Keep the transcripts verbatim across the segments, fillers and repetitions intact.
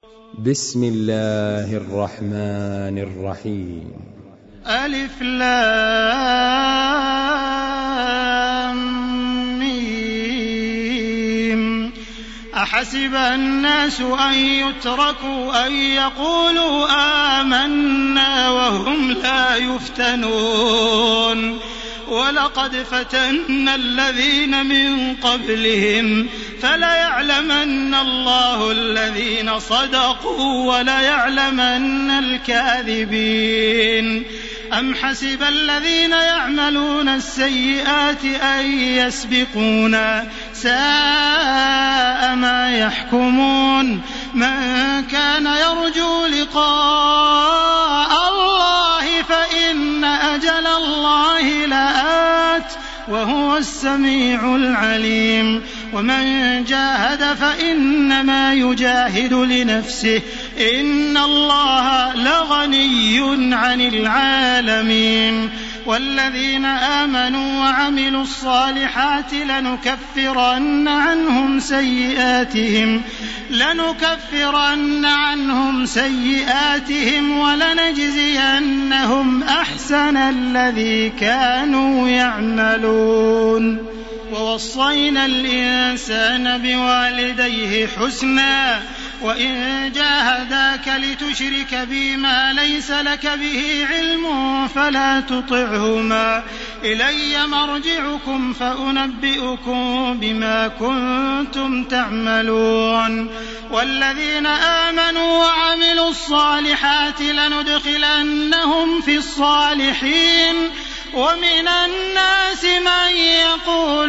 بسم الله الرحمن الرحيم. ألف لام ميم. أحسب الناس أن يتركوا أن يقولوا آمنا وهم لا يفتنون ولقد فتنا الذين من قبلهم فليعلمن الله الذين صدقوا وليعلمن الكاذبين. أم حسب الذين يعملون السيئات أن يسبقونا ساء ما يحكمون. من كان يرجو لقاء الله فإن أجل الله لآت وهو السميع العليم. ومن جاهد فإنما يجاهد لنفسه إن الله لغني عن العالمين. والذين آمنوا وعملوا الصالحات لنكفرن عنهم سيئاتهم لنكفرن عنهم سيئاتهم ولنجزينهم أحسن الذي كانوا يعملون. ووصينا الإنسان بوالديه حسنا وإن جاهداك لتشرك بي ما ليس لك به علم فلا تطعهما إلي مرجعكم فأنبئكم بما كنتم تعملون. والذين آمنوا وعملوا الصالحات لندخلنهم في الصالحين. ومن الناس من يقول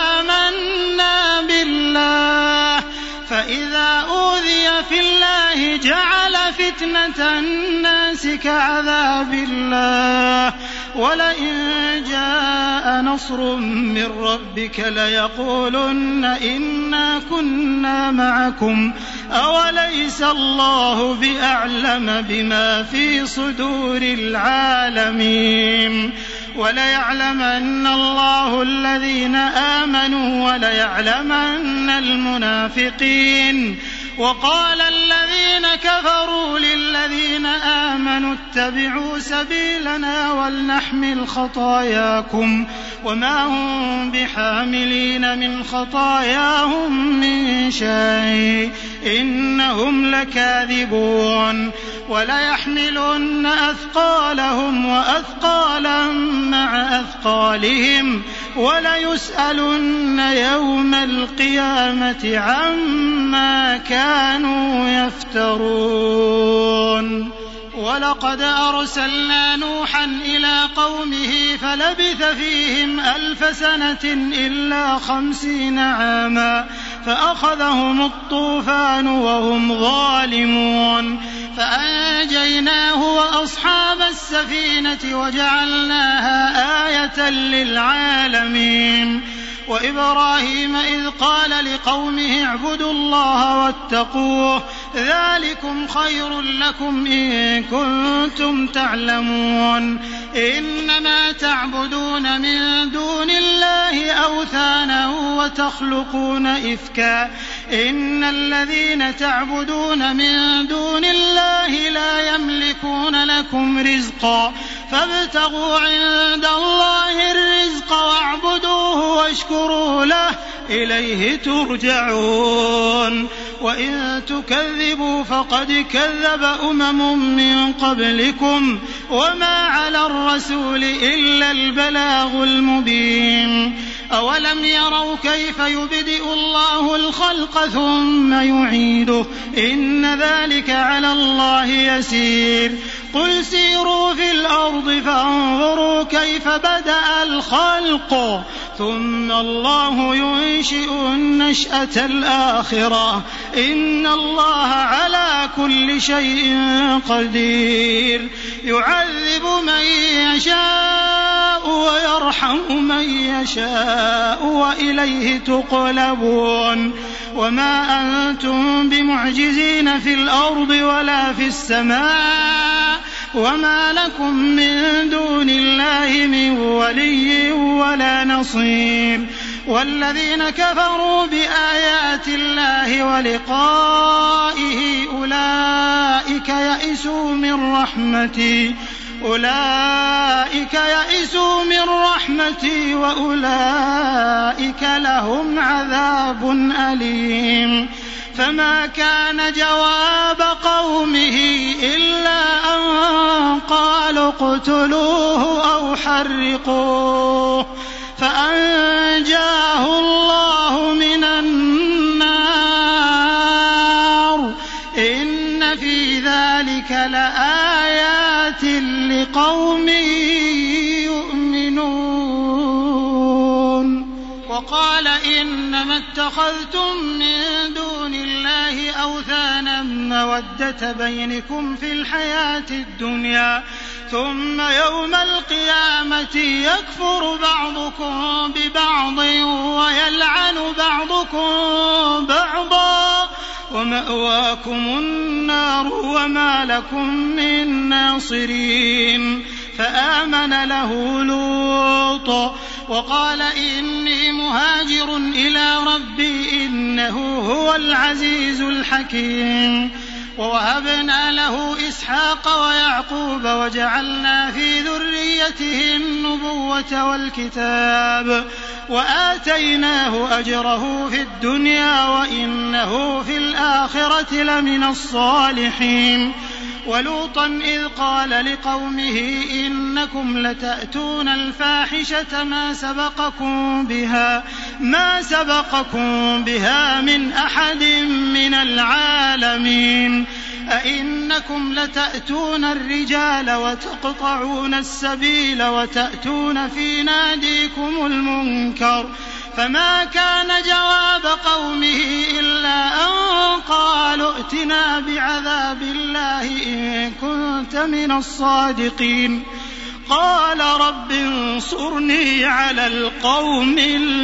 آمنا بالله فإذا أوذي في الله جعل فتنة الناس كعذاب الله ولئن جاء نصر من ربك ليقولن إنا كنا معكم أوليس الله بأعلم بما في صدور العالمين. وليعلمن الله الذين آمنوا وليعلمن المنافقين. وقال الذين كفروا للذين آمنوا اتبعوا سبيلنا ولنحمل خطاياكم وما هم بحاملين من خطاياهم من شيء إنهم لكاذبون. وليحملن أثقالهم وأثقالا مع أثقالهم وليسألن يوم القيامة عما كانوا يفترون. ولقد أرسلنا نوحا إلى قومه فلبث فيهم ألف سنة إلا خمسين عاما فأخذهم الطوفان وهم ظالمون فأنجيناه وأصحاب السفينة وجعلناها آية للعالمين. وإبراهيم إذ قال لقومه اعبدوا الله واتقوه ذلكم خير لكم إن كنتم تعلمون. إنما تعبدون من دون الله أوثانا وتخلقون إفكا إن الذين تعبدون من دون الله لا يملكون لكم رزقا فابتغوا عند الله الرزق واعبدوه واشكروا له إليه ترجعون. وإن تكذبوا فقد كذب أمم من قبلكم وما على الرسول إلا البلاغ المبين. أولم يروا كيف يبدئ الله الخلق ثم يعيده إن ذلك على الله يسير. قل سيروا في الأرض فانظروا كيف بدأ الخلق ثم الله ينشئ النشأة الآخرة إن الله على كل شيء قدير. يعذب من يشاء ويرحم من يشاء وإليه تقلبون. وما أنتم بمعجزين في الأرض ولا في السماء وما لكم من دون الله من ولي ولا نصير. والذين كفروا بآيات الله ولقائه أولئك يئسوا من رحمتي أولئك يئسوا من رحمتي وأولئك لهم عذاب أليم. فما كان جواب قومه إلا أن قالوا اقتلوه أو حرقوه فأنجاه الله من النار. إن في ذلك لآيات لقوم يؤمنون. وقال إنما اتخذتم من دون الله أوثانا مودة بينكم في الحياة الدنيا ثم يوم القيامة يكفر بعضكم ببعض ويلعن بعضكم بعضا ومأواكم النار وما لكم من ناصرين. فآمن له لوط وقال إني مهاجر إلى ربي إنه هو العزيز الحكيم. ووهبنا له إسحاق ويعقوب وجعلنا في ذريته النبوة والكتاب وآتيناه أجره في الدنيا وإنه في الآخرة لمن الصالحين. ولوطا إذ قال لقومه إنكم لتأتون الفاحشة ما سبقكم بها ما سبقكم بها من أحد من العالمين. أئنكم لتأتون الرجال وتقطعون السبيل وتأتون في ناديكم المنكر. فما كان جواب قومه إلا أن قالوا ائتنا بعذاب الله إن كنت من الصادقين. قال رب انصرني على القوم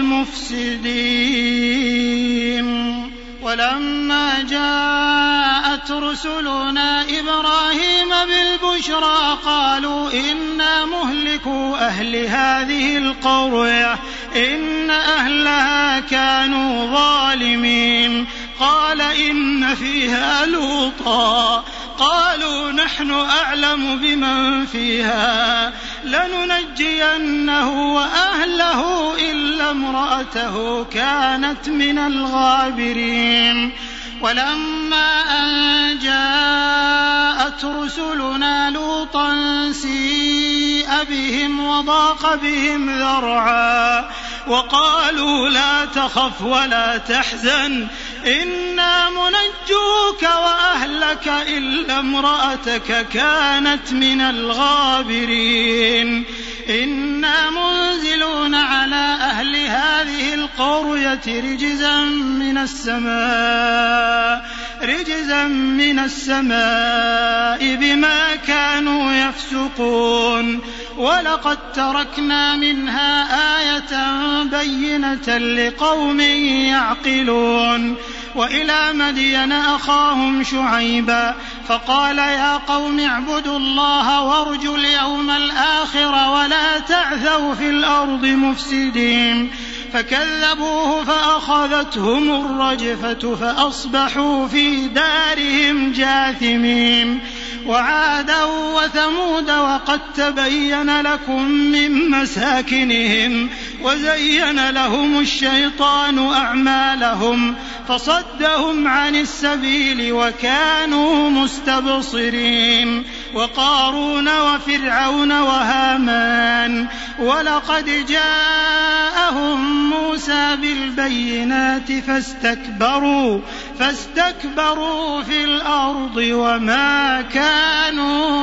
المفسدين. ولما جاءت رسلنا إبراهيم بالبشرى قالوا إنا مهلكو أهل هذه القرية إن أهلها كانوا ظالمين. قال إن فيها لوطا قالوا نحن أعلم بمن فيها لننجينه وأهله إلا امرأته كانت من الغابرين. ولما أن جاءت رسلنا لوطا سيء بهم وضاق بهم ذرعا وقالوا لا تخف ولا تحزن إنا منجوك وأهلك إلا امرأتك كانت من الغابرين. إنا منزلون على أهل هذه القرية رجزا من السماء رجزا من السماء بما كانوا يفسقون. ولقد تركنا منها آية بينة لقوم يعقلون. وإلى مدين أخاهم شعيبا فقال يا قوم اعبدوا الله وارجوا اليوم الآخر ولا تعثوا في الأرض مفسدين. فكذبوه فأخذتهم الرجفة فأصبحوا في دارهم جاثمين. وعادا وثمود وقد تبين لكم من مساكنهم وزين لهم الشيطان أعمالهم فصدهم عن السبيل وكانوا مستبصرين. وقارون وفرعون وهامان ولقد جاءهم موسى بالبينات فاستكبروا فاستكبروا في الأرض وما كانوا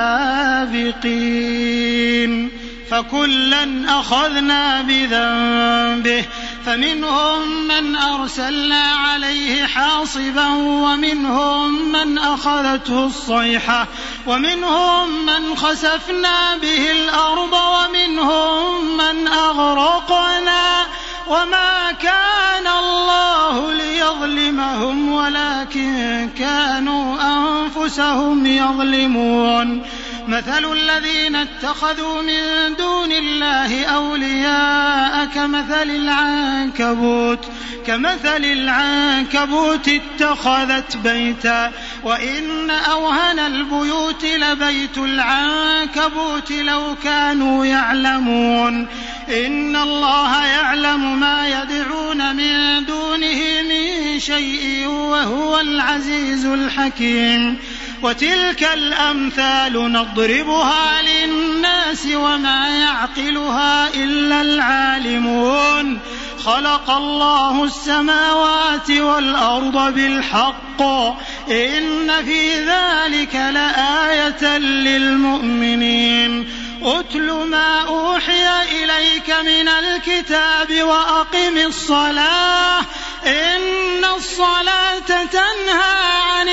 سابقين. فكلا أخذنا بذنبه فمنهم من أرسلنا عليه حاصبا ومنهم من أخذته الصيحة ومنهم من خسفنا به الأرض ومنهم من أغرقنا وما كان الله ليظلمهم ولكن كانوا أنفسهم يظلمون. مثل الذين اتخذوا من دون الله أولياء كمثل العنكبوت كمثل العنكبوت اتخذت بيتا وإن أوهن البيوت لبيت العنكبوت لو كانوا يعلمون إن الله يعلم ما يدعون من دونه من شيء وهو العزيز الحكيم وتلك الأمثال نضربها للناس وما يعقلها إلا العالمون خلق الله السماوات والأرض بالحق إن في ذلك لآية للمؤمنين أتل ما أوحي إليك من الكتاب وأقم الصلاة إن الصلاة تنهى عن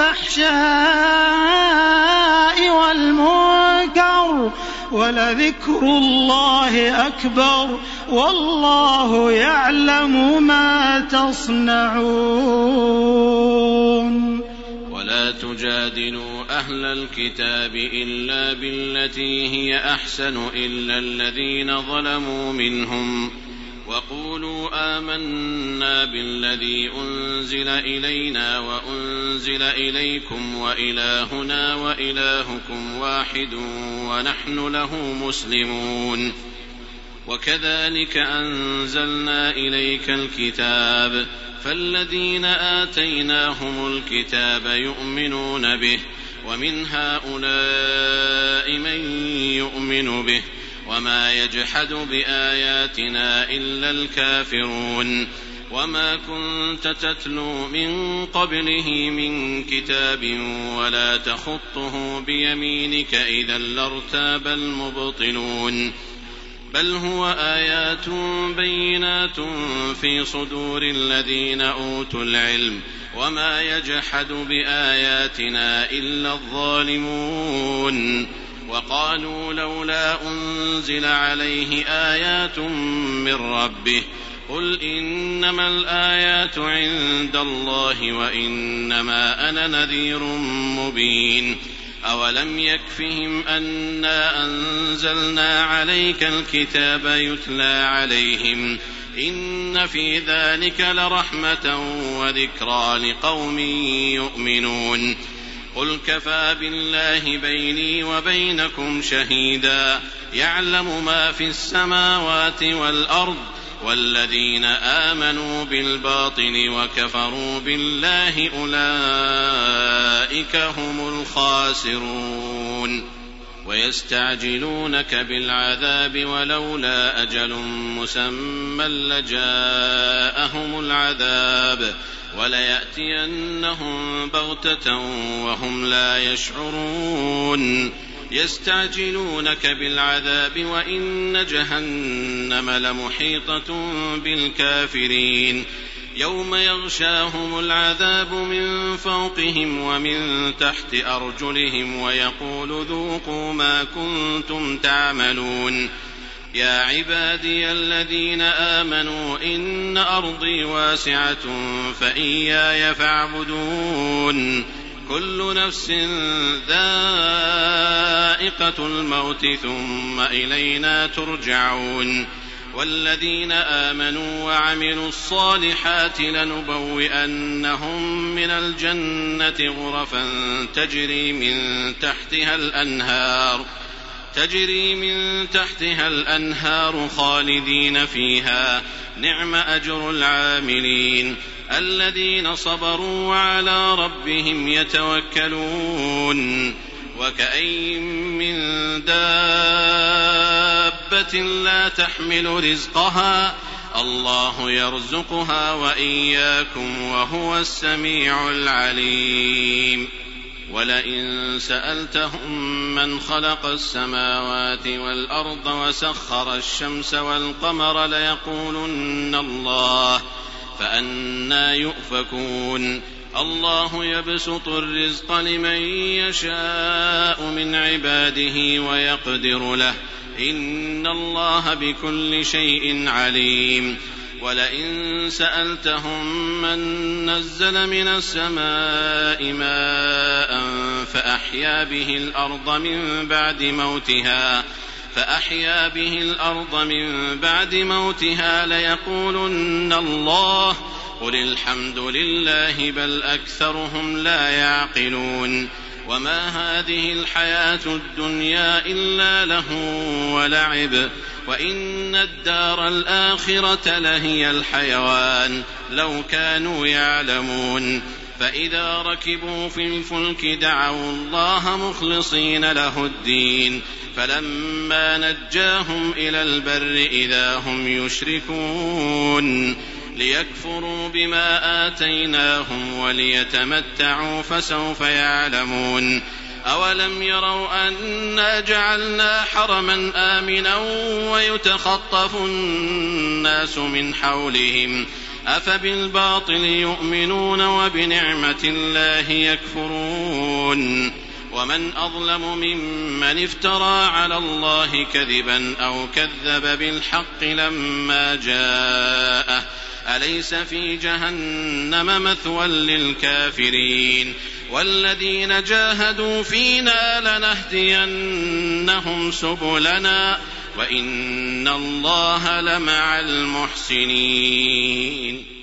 الفحشاء والمنكر ولذكر الله أكبر والله يعلم ما تصنعون. ولا تجادلوا أهل الكتاب إلا بالتي هي أحسن إلا الذين ظلموا منهم وقولوا آمنا بالذي أنزل إلينا وأنزل إليكم وإلهنا وإلهكم واحد ونحن له مسلمون وكذلك أنزلنا إليك الكتاب فالذين آتيناهم الكتاب يؤمنون به ومن هؤلاء من يؤمن به وما يجحد بآياتنا إلا الكافرون وما كنت تتلو من قبله من كتاب ولا تخطه بيمينك إذا لارتاب المبطلون بل هو آيات بينات في صدور الذين أوتوا العلم وما يجحد بآياتنا إلا الظالمون وقالوا لولا أنزل عليه آيات من ربه قل إنما الآيات عند الله وإنما أنا نذير مبين أولم يكفهم أنا أنزلنا عليك الكتاب يتلى عليهم إن في ذلك لرحمة وذكرى لقوم يؤمنون قل كفى بالله بيني وبينكم شهيدا يعلم ما في السماوات والأرض والذين آمنوا بالباطل وكفروا بالله أولئك هم الخاسرون ويستعجلونك بالعذاب ولولا أجل مسمى لجاءهم العذاب وليأتينهم بغتة وهم لا يشعرون يستعجلونك بالعذاب وإن جهنم لمحيطة بالكافرين يوم يغشاهم العذاب من فوقهم ومن تحت أرجلهم ويقول ذوقوا ما كنتم تعملون يا عبادي الذين آمنوا إن أرضي واسعة فإياي فاعبدون كل نفس ذائقة الموت ثم إلينا ترجعون والذين آمنوا وعملوا الصالحات لنبوئنهم من الجنة غرفا تجري من تحتها الأنهار تجري من تحتها الأنهار خالدين فيها نعم أجر العاملين الذين صبروا وعلى ربهم يتوكلون وكأين من دابة لا تحمل رزقها الله يرزقها وإياكم وهو السميع العليم ولئن سألتهم من خلق السماوات والأرض وسخر الشمس والقمر ليقولن الله فأنى يؤفكون الله يبسط الرزق لمن يشاء من عباده ويقدر له إن الله بكل شيء عليم ولئن سألتهم من نزل من السماء ماء فأحيا فأحيا به الأرض من بعد موتها فأحيا به الأرض من بعد موتها ليقولن الله قل الحمد لله بل أكثرهم لا يعقلون وما هذه الحياة الدنيا إلا لهو ولعب وإن الدار الآخرة لهي الحيوان لو كانوا يعلمون فإذا ركبوا في الفلك دعوا الله مخلصين له الدين فلما نجاهم إلى البر إذا هم يشركون ليكفروا بما آتيناهم وليتمتعوا فسوف يعلمون أولم يروا أنا جعلنا حرما آمنا ويتخطف الناس من حولهم أفبالباطل يؤمنون وبنعمة الله يكفرون ومن أظلم ممن افترى على الله كذبا أو كذب بالحق لما جاءه أليس في جهنم مثوى للكافرين والذين جاهدوا فينا لنهدينهم سبلنا وإن الله لمع المحسنين